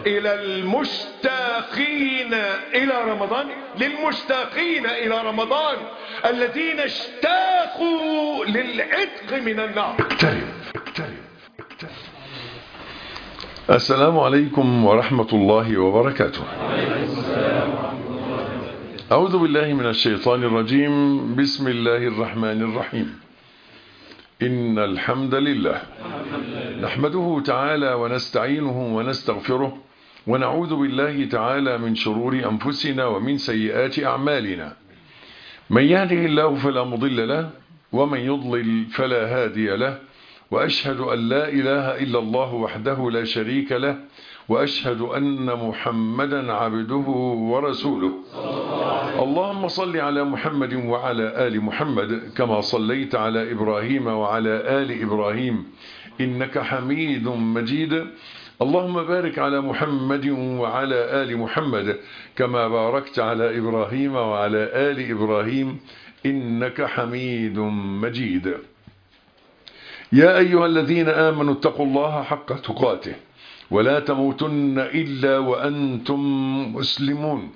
إلى المشتاقين إلى رمضان، للمشتاقين إلى رمضان الذين اشتاقوا للعتق من النار. اقترب. السلام عليكم ورحمة الله وبركاته. أعوذ بالله من الشيطان الرجيم. بسم الله الرحمن الرحيم. إن الحمد لله نحمده تعالى ونستعينه ونستغفره ونعوذ بالله تعالى من شرور أنفسنا ومن سيئات أعمالنا. من يهده الله فلا مضل له ومن يضلل فلا هادي له، وأشهد أن لا إله إلا الله وحده لا شريك له، وأشهد أن محمدا عبده ورسوله. اللهم صل على محمد وعلى آل محمد كما صليت على إبراهيم وعلى آل إبراهيم إنك حميد مجيد. اللهم بارك على محمد وعلى آل محمد كما باركت على إبراهيم وعلى آل إبراهيم إنك حميد مجيد. يا أيها الذين آمنوا اتقوا الله حق تقاته ولا تموتن إلا وأنتم مسلمون.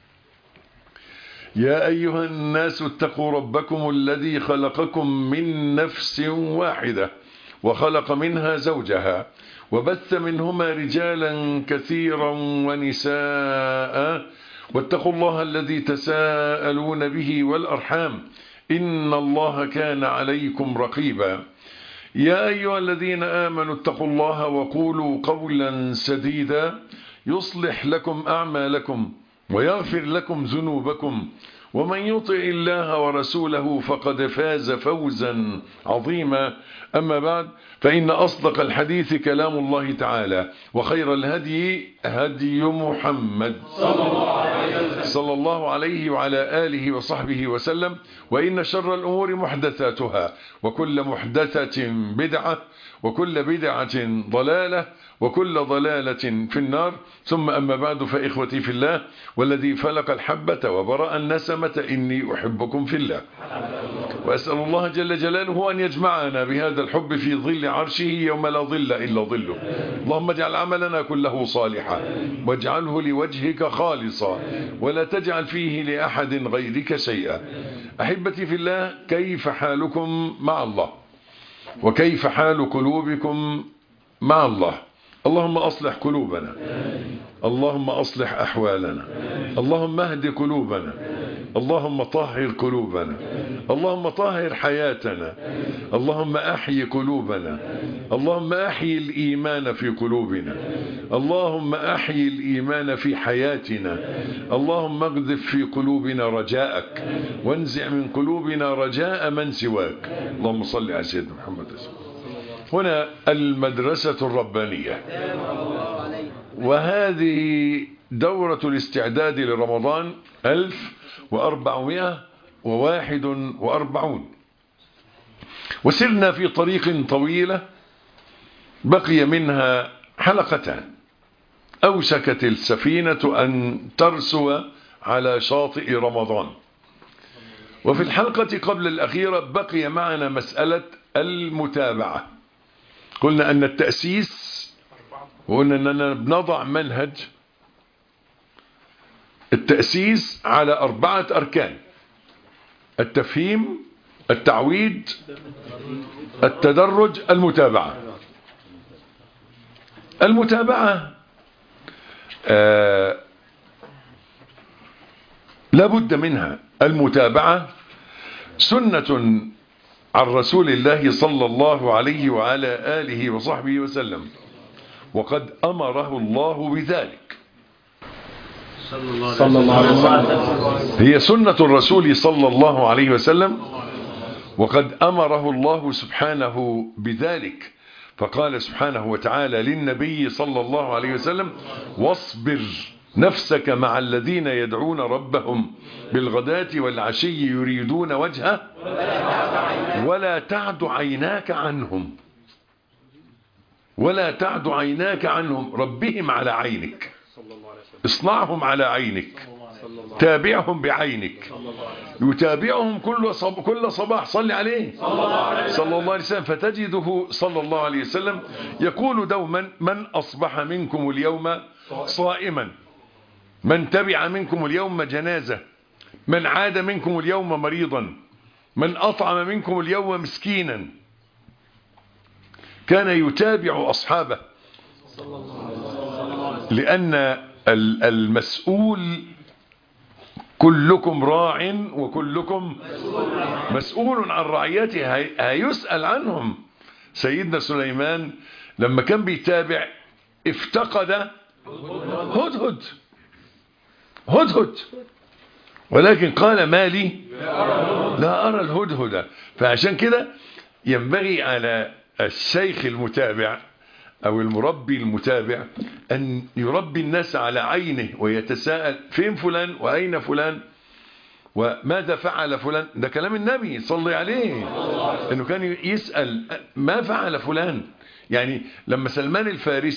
يا أيها الناس اتقوا ربكم الذي خلقكم من نفس واحدة وخلق منها زوجها وبث منهما رجالا كثيرا ونساء، واتقوا الله الذي تساءلون به والأرحام إن الله كان عليكم رقيبا. يا أيها الذين آمنوا اتقوا الله وقولوا قولا سديدا يصلح لكم أعمالكم ويغفر لكم ذنوبكم، ومن يطع الله ورسوله فقد فاز فوزا عظيما. أما بعد، فإن أصدق الحديث كلام الله تعالى، وخير الهدي هدي محمد صلى الله عليه وعلى آله وصحبه وسلم. وإن شر الأمور محدثاتها، وكل محدثة بدعة، وكل بدعة ضلالة، وكل ضلالة في النار. ثم أما بعد، فإخوتي في الله والذي فلق الحبة وبرأ النسمة إني أحبكم في الله، وأسأل الله جل جلاله أن يجمعنا بهذا الحب في ظل عرشه يوم لا ظل إلا ظله. اللهم اجعل عملنا كله صالحا واجعله لوجهك خالصا ولا تجعل فيه لأحد غيرك شيئا. أحبتي في الله، كيف حالكم مع الله؟ وكيف حال قلوبكم مع الله؟ اللهم أصلح قلوبنا، اللهم أصلح أحوالنا، اللهم اهد قلوبنا، اللهم طهر قلوبنا، اللهم طهر حياتنا، اللهم أحيي قلوبنا، اللهم أحيي الإيمان في قلوبنا، اللهم أحيي الإيمان في حياتنا، اللهم اقذف في قلوبنا رجاءك وانزع من قلوبنا رجاء من سواك. اللهم صل على سيدنا محمد. هنا المدرسة الربانية، وهذه دورة الاستعداد لرمضان 1441، وسرنا في طريق طويلة بقي منها حلقتان. أوشكت السفينة أن ترسو على شاطئ رمضان. وفي الحلقة قبل الأخيرة بقي معنا مسألة المتابعة. قلنا أن التأسيس، وقلنا أننا بنضع منهج التأسيس على 4 أركان: التفهيم، التعويد، التدرج، المتابعة. المتابعة لا بد منها. المتابعة سنة عن رسول الله صلى الله عليه وعلى آله وصحبه وسلم، وقد أمره الله بذلك صلى الله عليه وسلم. هي سنة الرسول صلى الله عليه وسلم، وقد أمره الله سبحانه بذلك. فقال سبحانه وتعالى للنبي صلى الله عليه وسلم: واصبر نفسك مع الذين يدعون ربهم بالغداة والعشي يريدون وجهه ولا تعد عيناك عنهم. ولا تعد عيناك عنهم، ربهم على عينك، اصنعهم على عينك، تابعهم بعينك. يتابعهم كل صباح. صل عليه صلى الله عليه وسلم. فتجده صلى الله عليه وسلم يقول دوما: من أصبح منكم اليوم صائما، من تبع منكم اليوم جنازة، من عاد منكم اليوم مريضا، من أطعم منكم اليوم مسكينا. كان يتابع أصحابه، لأن المسؤول كلكم راع وكلكم مسؤول عن رعيته، هيسأل عنهم. سيدنا سليمان لما كان بيتابع افتقد هدهد، ولكن قال ما لي لا أرى الهدهد. فعشان كده ينبغي على الشيخ المتابع أو المربي المتابع أن يربي الناس على عينه، ويتساءل فين فلان وأين فلان وماذا فعل فلان. ده كلام النبي صلى عليه، أنه كان يسأل ما فعل فلان. يعني لما سلمان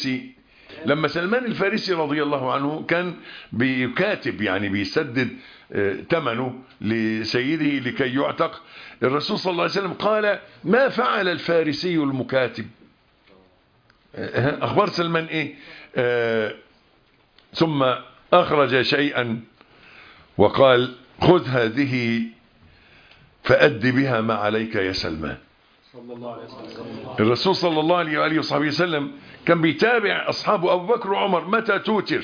الفارسي رضي الله عنه كان بيكاتب، يعني بيسدد ثمنه لسيده لكي يعتق، الرسول صلى الله عليه وسلم قال ما فعل الفارسي المكاتب؟ أخبار سلمان إيه؟ ثم أخرج شيئا وقال خذ هذه فأد بها ما عليك يا سلمان. الرسول صلى الله عليه وآله وصحبه وسلم كان بيتابع أصحابه أبو بكر وعمر متى توتر،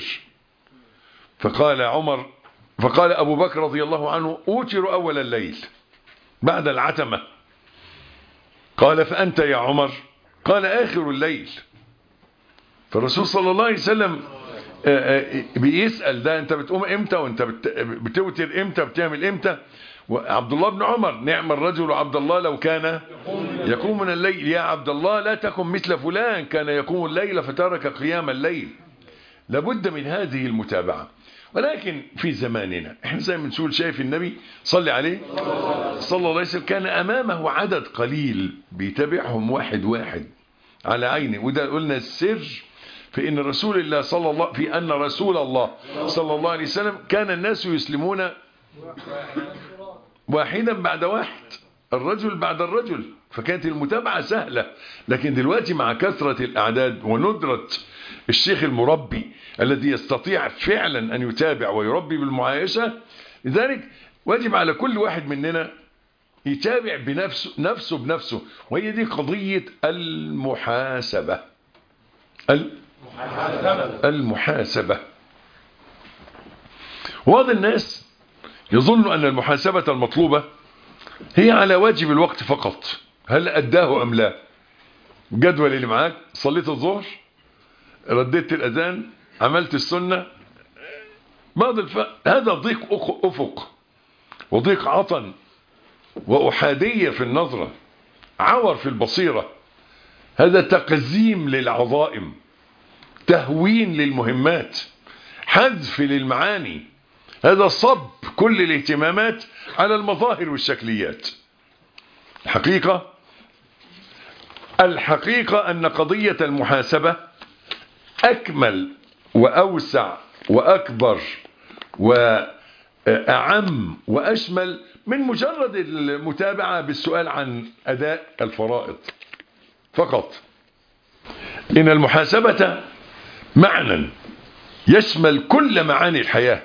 فقال أبو بكر رضي الله عنه أوتر أول الليل بعد العتمة. قال فأنت يا عمر؟ قال آخر الليل. فالرسول صلى الله عليه وسلم بيسأل ده أنت بتقوم إمتى، وأنت بتوتر إمتى، بتعمل إمتى؟ وعبد الله بن عمر نعم الرجل عبد الله لو كان يقوم من الليل، يا عبد الله لا تكن مثل فلان كان يقوم الليل فترك قيام الليل. لابد من هذه المتابعة. ولكن في زماننا احنا زي ما نقول شايف النبي صلى عليه صلى الله عليه وسلم كان أمامه عدد قليل بيتابعهم واحد واحد على عينه. وده قلنا السر في أن رسول الله صلى الله عليه وسلم كان الناس يسلمون واحدا بعد واحد، الرجل بعد الرجل، فكانت المتابعة سهلة. لكن دلوقتي مع كثرة الأعداد وندرة الشيخ المربي الذي يستطيع فعلا أن يتابع ويربي بالمعايشة، لذلك واجب على كل واحد مننا يتابع نفسه بنفسه. وهي دي قضية المحاسبة. وبعض الناس يظن أن المحاسبة المطلوبة هي على واجب الوقت فقط، هل أداه أم لا. جدول اللي معاك، صليت الظهر، رديت الأذان، عملت السنة، هذا ضيق أفق وضيق عطن وأحادية في النظرة، عور في البصيرة، هذا تقزيم للعظائم، تهوين للمهمات، حذف للمعاني، هذا صب كل الاهتمامات على المظاهر والشكليات. الحقيقة أن قضية المحاسبة أكمل وأوسع وأكبر وأعم وأشمل من مجرد المتابعة بالسؤال عن أداء الفرائض فقط. إن المحاسبة معنى يشمل كل معاني الحياة،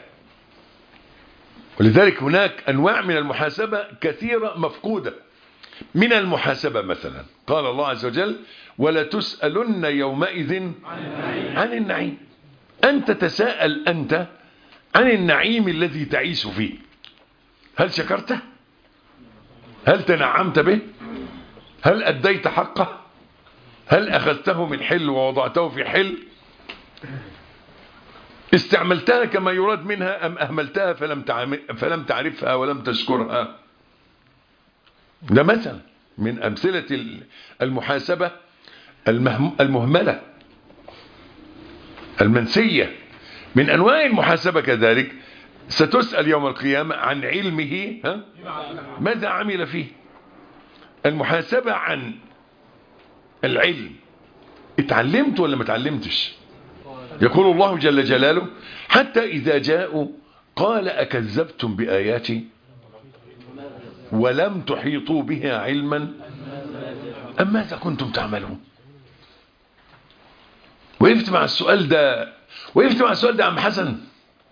ولذلك هناك أنواع من المحاسبة كثيرة مفقودة. من المحاسبة مثلا قال الله عز وجل ولا تسألن يومئذ عن النعيم. أنت تساءل أنت عن النعيم الذي تعيش فيه، هل شكرته؟ هل تنعمت به؟ هل أديت حقه؟ هل أخذته من حل ووضعته في حل؟ استعملتها كما يراد منها أم أهملتها فلم تعرفها ولم تشكرها؟ ده مثل من أمثلة المحاسبة المهملة المنسية. من أنواع المحاسبة كذلك ستسأل يوم القيامة عن علمه ماذا عمل فيه. المحاسبة عن العلم، اتعلمت ولا ما اتعلمتش؟ يقول الله جل جلاله حتى إذا جاءوا قال أكذبتم بآياتي ولم تحيطوا بها علما أم ماذا كنتم تعملون. وقفت مع السؤال ده وقفت مع السؤال ده يا عم حسن؟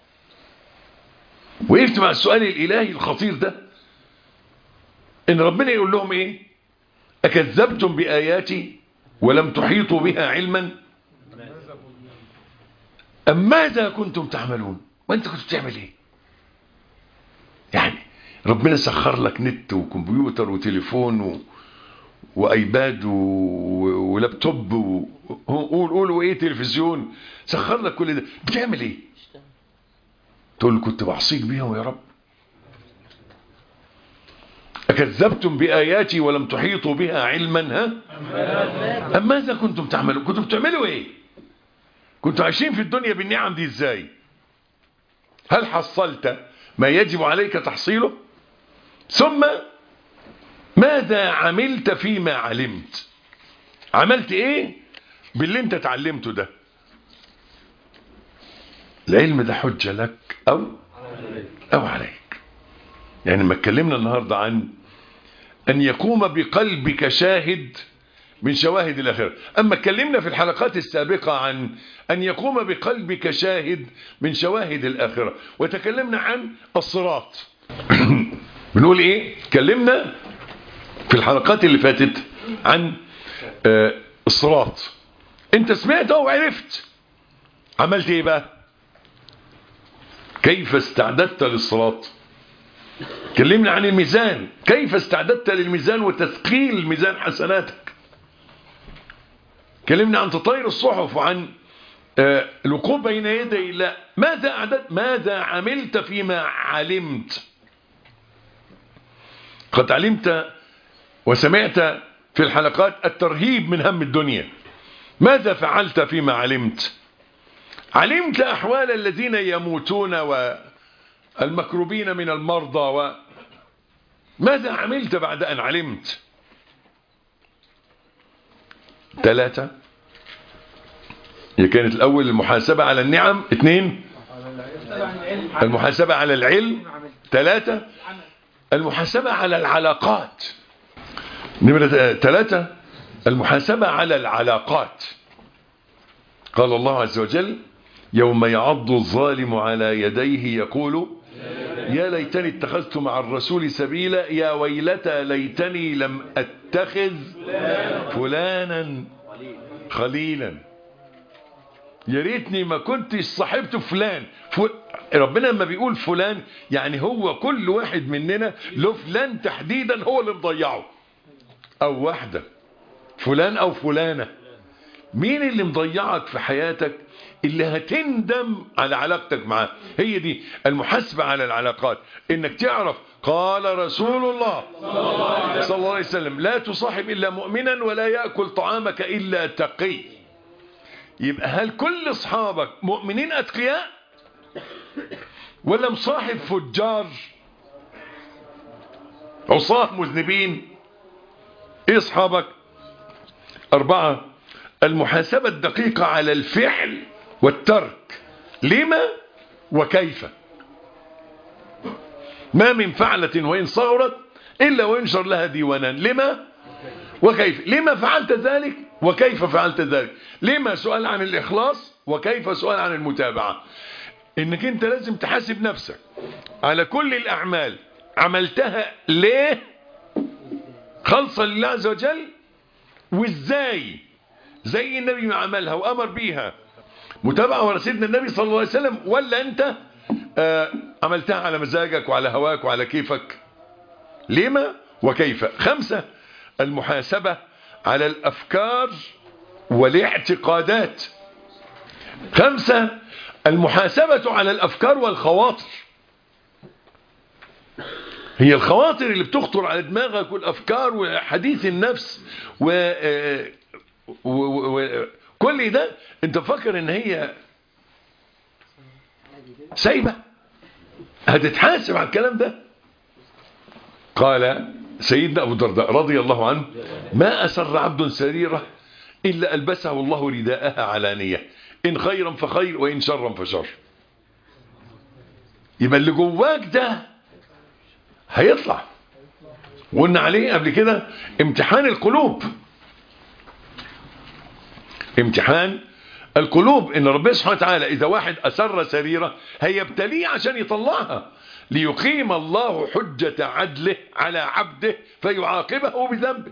وقفت مع السؤال الإلهي الخطير ده، إن ربنا يقول لهم إيه؟ أكذبتم بآياتي ولم تحيطوا بها علما أم ماذا كنتم تعملون؟ وأنت كنت بتعمل إيه؟ يعني ربنا سخر لك نت وكمبيوتر وتليفون وأيباد ولابتوب قول وإيه تلفزيون، سخر لك كل ده، بتعمل إيه؟ تقول له كنت بعصيك بيهم يا رب. أكذبتم بآياتي ولم تحيطوا بها علما أم ماذا كنتم تعملون؟ كنتم بتعملوا إيه؟ كنتم عايشين في الدنيا بالنعم دي إزاي؟ هل حصلت ما يجب عليك تحصيله؟ ثم ماذا عملت فيما علمت؟ عملت إيه باللي أنت تعلمته ده؟ العلم ده حجة لك أو عليك. يعني ما اتكلمنا النهاردة عن أن يقوم بقلبك شاهد من شواهد الآخرة، أما اتكلمنا في الحلقات السابقة عن أن يقوم بقلبك شاهد من شواهد الآخرة، وتكلمنا عن الصراط. بنقول إيه؟ اتكلمنا في الحلقات اللي فاتت عن الصراط. أنت سمعته وعرفت، عملت إيه بقى؟ كيف استعددت للصراط؟ اتكلمنا عن الميزان، كيف استعددت للميزان وتثقيل ميزان حسناتك. اتكلمنا عن تطاير الصحف وعن الوقوف بين يدي الله. ماذا أعددت؟ ماذا عملت فيما علمت؟ قد علمت وسمعت في الحلقات الترهيب من هم الدنيا. ماذا فعلت فيما علمت؟ علمت أحوال الذين يموتون والمكروبين من المرضى ماذا عملت بعد أن علمت؟ 3. هي كانت الأول المحاسبة على النعم. 2 المحاسبة على العلم. 3 المحاسبة على العلاقات. نمرة 3 المحاسبة على العلاقات. قال الله عز وجل يوم يعض الظالم على يديه يقول يا ليتني اتخذت مع الرسول سبيلا يا ويلتى ليتني لم اتخذ فلانا خليلا. يا ريتني ما كنتش صاحبت فلان. ربنا لما بيقول فلان يعني هو كل واحد مننا له فلان تحديدا هو اللي مضيعه، او واحدة، فلان او فلانة. مين اللي مضيعك في حياتك اللي هتندم على علاقتك معاه؟ هي دي المحاسبة على العلاقات. انك تعرف قال رسول الله صلى الله عليه وسلم لا تصاحب الا مؤمنا ولا يأكل طعامك الا تقي. يبقى هل كل اصحابك مؤمنين اتقياء ولا مصاحب فجار عصاه مذنبين؟ ايه اصحابك؟ 4 المحاسبة الدقيقة على الفعل والترك. لما وكيف؟ ما من فعلة وإن صغرت إلا وينشر لها ديوانا. لما وكيف؟ لما فعلت ذلك وكيف فعلت ذلك؟ لما سؤال عن الإخلاص، وكيف سؤال عن المتابعة. إنك أنت لازم تحاسب نفسك على كل الأعمال عملتها ليه خلصا لله عز وجل، وإزاي زي النبي ما عملها وأمر بيها متابعة ورا سيدنا النبي صلى الله عليه وسلم، ولا أنت عملتها على مزاجك وعلى هواك وعلى كيفك. لما وكيف. 5 المحاسبة على الأفكار والاعتقادات. 5 المحاسبة على الأفكار والخواطر. هي الخواطر اللي بتخطر على دماغك والأفكار وحديث النفس وكل ده انت فكر ان هي سايبة، هتتحاسب على الكلام ده. قال سيدنا أبو الدرداء رضي الله عنه ما أسر عبد سريرة إلا ألبسه الله رداءها علانية، إن خيرا فخير وإن شرا فشر. يبقى اللي جواك ده هيطلع. وقلنا عليه قبل كده امتحان القلوب. امتحان القلوب ان ربنا سبحانه وتعالى اذا واحد اسر سريرة هيبتليه عشان يطلعها، ليقيم الله حجة عدله على عبده فيعاقبه بذنبه.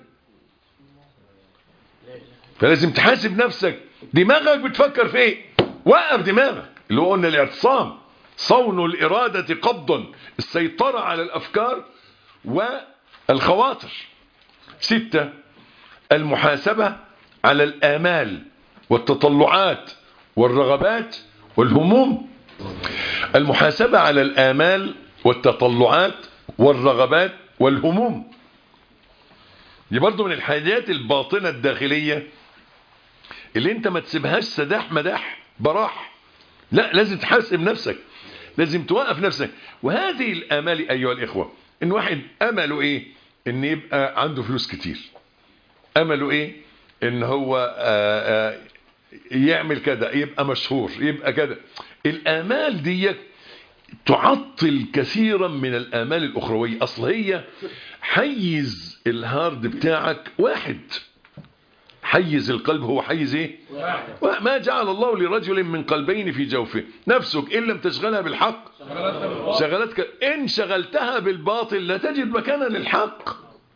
فلازم تحاسب نفسك، دماغك بتفكر في ايه؟ وقف دماغك، اللي هو قلنا الاعتصام، صون الإرادة قبضا، السيطرة على الأفكار والخواطر. 6 المحاسبة على الآمال والتطلعات والرغبات والهموم. المحاسبة على الآمال والتطلعات والرغبات والهموم دي برضو من الحاجات الباطنة الداخلية اللي انت ما تسيبهاش سداح مداح براح، لا، لازم تحاسب نفسك، لازم توقف نفسك. وهذه الآمال أيها الإخوة، إن واحد أمله إيه؟ إن يبقى عنده فلوس كتير، أمله إيه؟ إن هو يعمل كذا، يبقى مشهور، يبقى كذا. الآمال دي تعطل كثيرا من الآمال الأخروية. أصل هي حيز الهارد بتاعك واحد، حيز القلب هو حيز ايه؟ واحد. ما جعل الله لرجل من قلبين في جوفه. نفسك إن لم تشغلها بالحق شغلتك، إن شغلتها بالباطل لا تجد مكانا للحق.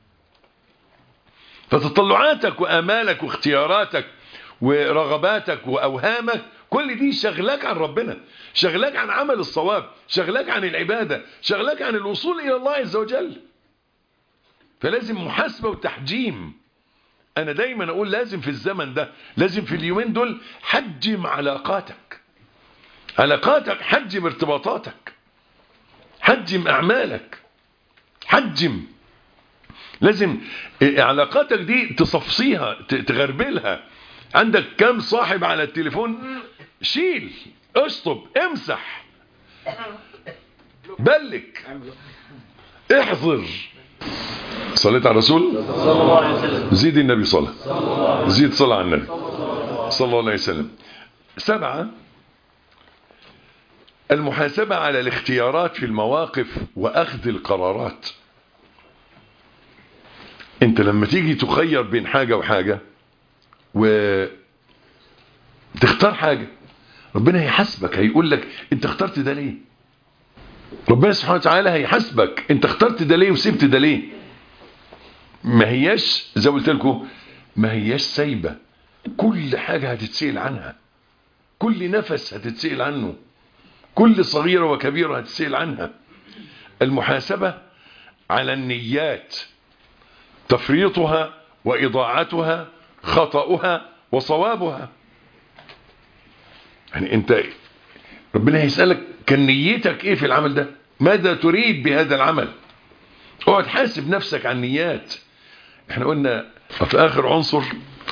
فتطلعاتك وآمالك واختياراتك ورغباتك وأوهامك كل دي شغلك عن ربنا، شغلك عن عمل الصواب، شغلك عن العبادة، شغلك عن الوصول إلى الله عز وجل. فلازم محاسبة وتحجيم. أنا دايما أقول لازم في الزمن ده، لازم في اليومين دول حجم علاقاتك، حجم ارتباطاتك، حجم أعمالك، حجم. لازم علاقاتك دي تصفصيها، تغربلها. عندك كم صاحب على التليفون؟ شيل، اشطب، امسح، بلك، احذر. صليت على الرسول زيد النبي صلى، زيد صلى على النبي صلى الله عليه وسلم. 7 المحاسبة على الاختيارات في المواقف وأخذ القرارات. انت لما تيجي تخير بين حاجة وحاجة وتختار حاجة، ربنا هيحاسبك، هيقول لك انت اخترت ده ليه. ربنا سبحانه وتعالى هيحاسبك، انت اخترت ده ليه وسبت ده ليه. ما هياش زي ما قلت لكم، ما هياش سايبة، كل حاجة هتتسئل عنها، كل نفس هتتسئل عنه، كل صغيرة وكبيرة هتتسئل عنها. المحاسبة على النيات، تفريطها وإضاعتها، خطأها وصوابها. يعني انت ربنا هيسألك كان نيتك ايه في العمل ده، ماذا تريد بهذا العمل. اقعد حاسب نفسك عن النيات. احنا قلنا في اخر عنصر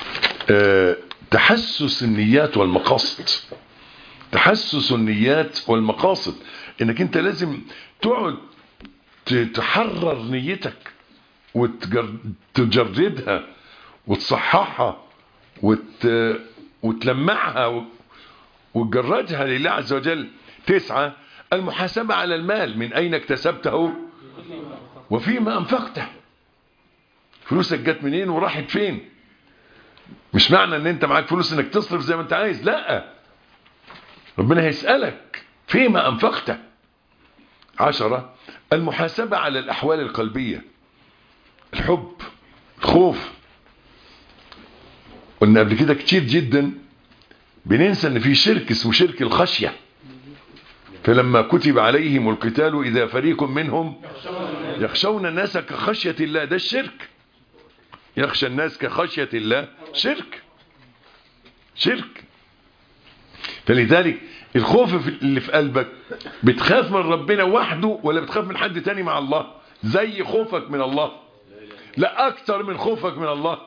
تحسس النيات والمقاصد، تحسس النيات والمقاصد، انك انت لازم تقعد تحرر نيتك وتجردها وتصححها وتلمعها وتجردها لله عز وجل. 9 المحاسبة على المال، من أين اكتسبته وفيما أنفقته. فلوسك جت منين وراحت فين. مش معنى ان انت معاك فلوس انك تصرف زي ما انت عايز، لا، ربنا هيسألك فيما أنفقته. 10 المحاسبة على الأحوال القلبية، الحب، الخوف. قلنا قبل كده كتير جدا بننسى ان في شرك اسمه شرك الخشية. فلما كتب عليهم القتال إذا فريق منهم يخشون الناس كخشية الله، ده الشرك. يخشى الناس كخشية الله شرك، شرك. فلذلك الخوف اللي في قلبك، بتخاف من ربنا وحده ولا بتخاف من حد تاني مع الله؟ زي خوفك من الله، لا أكتر من خوفك من الله.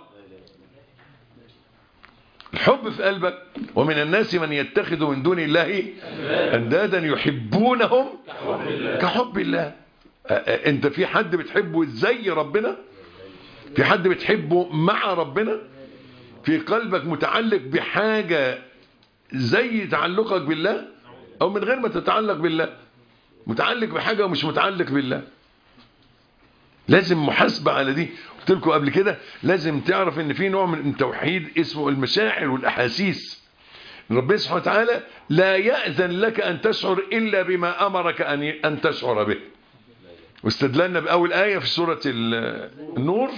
الحب في قلبك. ومن الناس من يتخذ من دون الله أندادا يحبونهم كحب الله. انت في حد بتحبه زي ربنا؟ في حد بتحبه مع ربنا؟ في قلبك متعلق بحاجة زي تعلقك بالله، او من غير ما تتعلق بالله، متعلق بحاجة ومش متعلق بالله؟ لازم محاسبة على دي. قلت لكم قبل كده لازم تعرف ان في نوع من التوحيد اسمه المشاعر والاحاسيس. ربنا سبحانه وتعالى لا يأذن لك أن تشعر إلا بما أمرك أن تشعر به. واستدللنا بأول آية في سورة النور: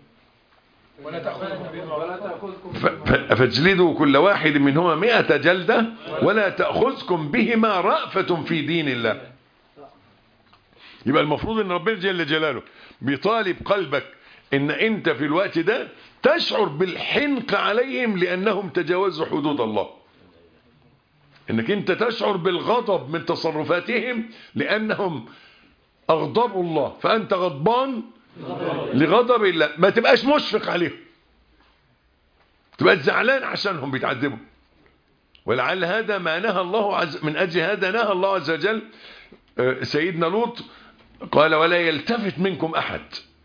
فاجلدوا كل واحد منهما 100 جلدة ولا تأخذكم بهما رأفة في دين الله. يبقى المفروض ان ربنا جل جلاله بيطالب قلبك ان انت في الوقت ده تشعر بالحنق عليهم لانهم تجاوزوا حدود الله، انك انت تشعر بالغضب من تصرفاتهم لانهم اغضبوا الله، فانت غضبان لغضب الله. ما تبقاش مشفق عليهم، تبقى زعلان عشانهم بيتعذبوا. ولعل هذا ما نهى الله من اجل هذا نهى الله عز وجل سيدنا لوط، قال: ولا يلتفت منكم احد،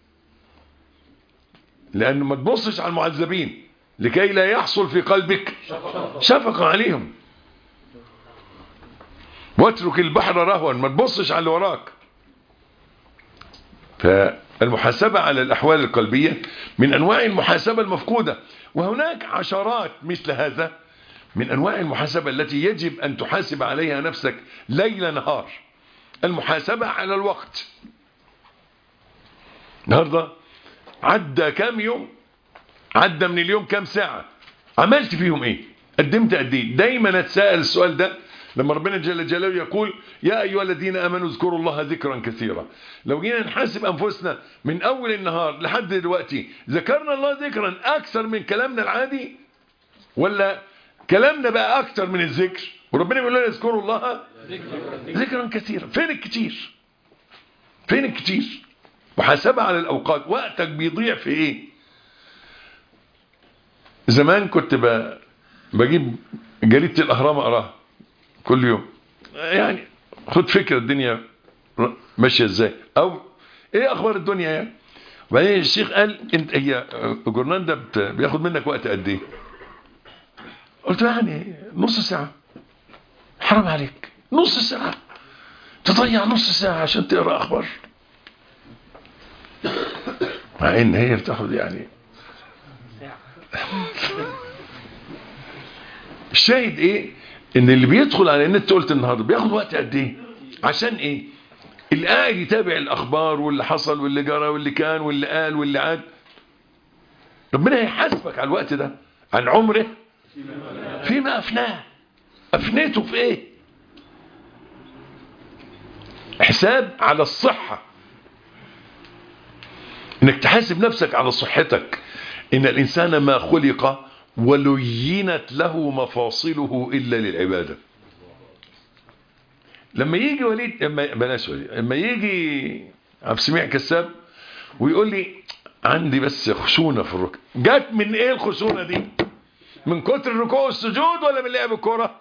لانه ما تبصش على المعذبين لكي لا يحصل في قلبك شفقة عليهم. واترك البحر رهوا، ما تبصش على اللي وراك. فالمحاسبة على الأحوال القلبية من أنواع المحاسبة المفقودة، وهناك عشرات مثل هذا من أنواع المحاسبة التي يجب أن تحاسب عليها نفسك ليل نهار. المحاسبة على الوقت. النهارده عدى كام يوم، عدى من اليوم كام ساعة، عملت فيهم ايه، قدمت قد ايه. دايما اتساءل السؤال ده لما ربنا جل جلاله يقول: يا ايها الذين امنوا اذكروا الله ذكرا كثيرا. لو جينا نحاسب انفسنا من اول النهار لحد دلوقتي، ذكرنا الله ذكرا اكثر من كلامنا العادي، ولا كلامنا بقى اكثر من الذكر؟ وربنا بيقول لنا: اذكروا الله ذكرا كثيرا. فين الكتير؟ فين الكتير؟ محاسبة على الأوقات. وقتك بيضيع في إيه؟ زمان كنت بجيب جريدة الأهرام أقراها كل يوم، يعني خد فكرة الدنيا ماشية إزاي، أو إيه أخبار الدنيا يعني. وبعدين الشيخ قال: هي الجورنال ده بياخد منك وقت قد إيه؟ قلت له: يعني نص ساعة. حرام عليك، نص ساعة تضيع نص ساعة عشان تقرأ أخبار، مع ان هي بتاخد يعني. الشاهد ايه؟ ان اللي بيدخل على النت قلت النهارده بياخد وقت قد ايه؟ عشان ايه؟ اللي قاعد يتابع الاخبار واللي حصل واللي جرى واللي كان واللي قال واللي عاد. ربنا هيحاسبك على الوقت ده عن عمره فيما افناه. افنيته في ايه؟ حساب على الصحة، انك تحاسب نفسك على صحتك. ان الانسان ما خلق ولينت له مفاصله الا للعبادة. لما يجي وليد، لما يجي عبد السميع كساب ويقول لي: عندي بس خشونة في الركب. جت من ايه الخشونة دي؟ من كتر الركوع والسجود ولا من لعب الكورة؟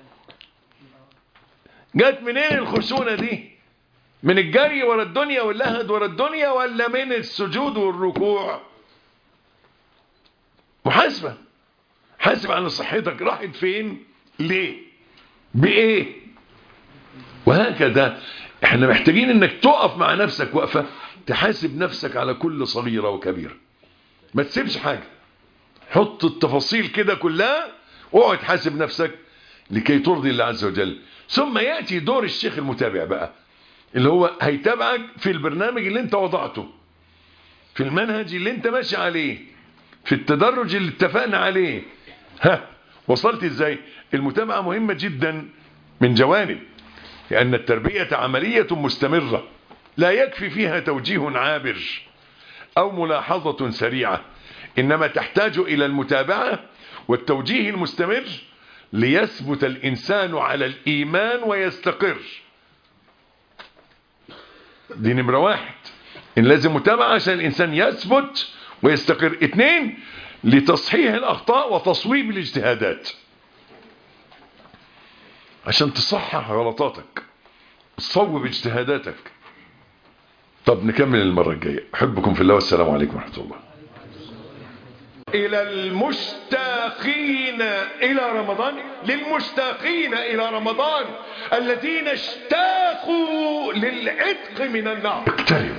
جت من ايه الخشونة دي؟ من الجري ورا الدنيا واللهد ورا الدنيا، ولا من السجود والركوع؟ محاسبة. حاسب على صحتك، راحت فين، ليه، بايه. وهكذا احنا محتاجين انك تقف مع نفسك وقفة تحاسب نفسك على كل صغيرة وكبيرة. ما تسيبش حاجة، حط التفاصيل كده كلها واقعد تحاسب نفسك لكي ترضي الله عز وجل. ثم يأتي دور الشيخ المتابع بقى، اللي هو هيتابعك في البرنامج اللي انت وضعته، في المنهج اللي انت ماشي عليه، في التدرج اللي اتفقنا عليه. ها، وصلت ازاي؟ المتابعة مهمة جدا من جوانب، لأن التربية عملية مستمرة لا يكفي فيها توجيه عابر أو ملاحظة سريعة، إنما تحتاج إلى المتابعة والتوجيه المستمر ليثبت الإنسان على الإيمان ويستقر. دي نمرة واحد، إن لازم متابعة عشان الإنسان يثبت ويستقر. 2، لتصحيح الأخطاء وتصويب الاجتهادات، عشان تصحح غلطاتك، تصوب اجتهاداتك. طب نكمل المرة الجاية. أحبكم في الله والسلام عليكم ورحمة الله. إلى المشتاقين إلى رمضان، للمشتاقين إلى رمضان الذين اشتاقوا للعتق من النار. اقترب